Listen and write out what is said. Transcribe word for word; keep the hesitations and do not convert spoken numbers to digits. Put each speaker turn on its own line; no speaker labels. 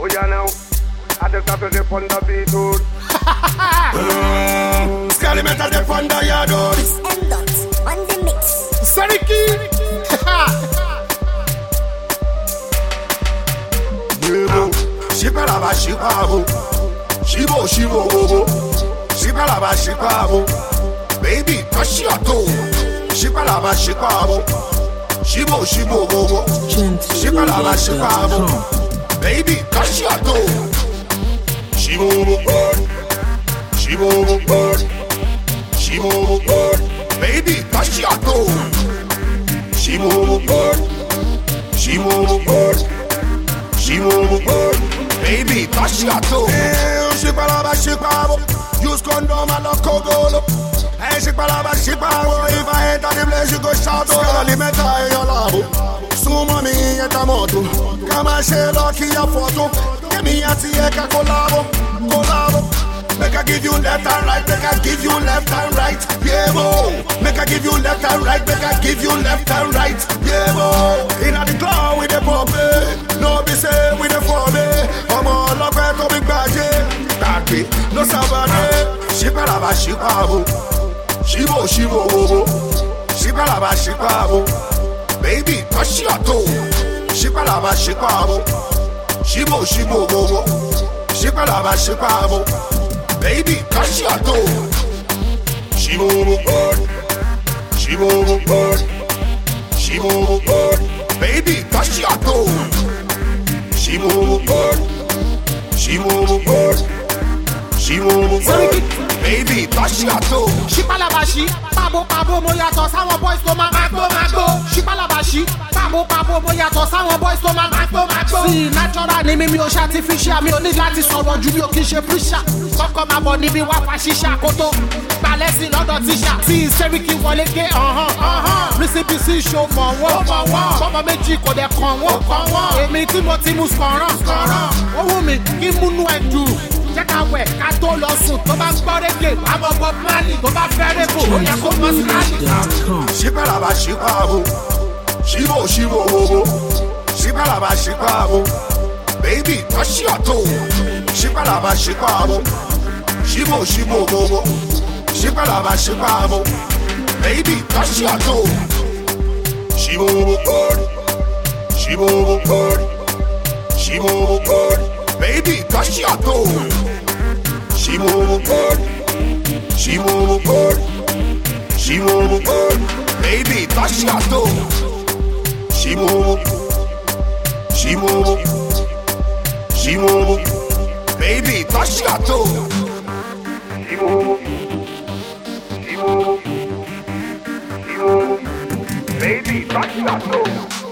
Oh yeah now, I just have to dip on the beat, dude.
Scally metal dip on the yard, dude.
It's M dot on the mix.
Sariki.
Shibalaba shibabo, shibo shibo bobo. Shibalaba shibabo, baby touch your toe. Shibalaba shibabo, shibo shibo bobo. Shibalaba shibabo, baby touch your toe. Shibo bobo, shibo bobo, shibo bobo, baby touch your toe. Shibo bobo, shibo bobo, shibo bobo. Baby, touch your toe. Hey, shipalaba shipabo. Use condom and lock cogolo. Hey, shipalaba shipabo. If I enter the place, you go shout. Scally metal in your labo. Suma mi enta moto. Kama she lucky your photo. Give me a tieka collabo, collabo. Make I give you left and right. Make I give you left and right. Yeah, bo. Make I give you left and right. Make I give you left and right. Yeah, bo. Inna the club with the puppy. No be say with the phone. I'm all up at the big badge. Daddy, no sabane. Shibalaba shibabo. Shibo shibo bobo. Shibalaba shibabo. Baby, touch your toe. Shibalaba shibabo. Shibo shibo bobo. Shibalaba shibabo. Baby, touch your toe. Shibo bobo. Shibo bobo. Shibo bobo. Baby, touch your toe. Shibo bobo. Shibo bobo. Shibo bobo. Baby, touch your toe.
Shipalabashi, pabo pabo mo yàtọ̀ sáwọn boys tó máa magbo magbo. Shipalabashi, pabo pabo mo yàtọ̀ sáwọn boys tó máa magbo magbo. Sí natural ni mi mi ò ṣe artificial, mi ò ní láti sọ̀rọ̀ ju mi ò kí ṣe preacher. Kọ́kọ́ máa bọ̀ níbi wá fa ṣíṣà kó tó gbalẹ̀ sí lọ́dọ̀ tíṣà. Tí Sẹ́ríkì wọlé gé ọ̀hán ọ̀hán. Rísíbísí ṣo mọ̀ wọ́n mọ̀ wọ́n. Bọ́mọ méjì kò dẹ̀ kàn wọ́n kàn wọ́n. Èmi tí mo ti mú skọ̀ràn skọ̀ràn. Ó wù mí kí múnú ẹ̀ dùn. Jẹ́ ká wẹ̀ ká tó lọ sùn tó bá gbọ́ rédíò àmọ́ Bob Marley tó bá fẹ́ rébò ó yẹ kó mọ̀ sí láti.
Shibalaba shibabo, shibo shibo bobo. Shibalaba shibabo, baby touch your toe. Shibalaba shibabo, shibo shibo bobo. Shibalaba shibabo, baby touch your toe. Shibo bobo, shibo bobo, shibo bobo. Baby touch your toe. Shibo bobo, shibo bobo, shibo bobo. Baby touch your toe. Shibo bobo, shibo bobo, shibo bobo. Baby touch your toe.
Shibo bobo, shibo bobo, shibo bobo. Baby, touch your toe.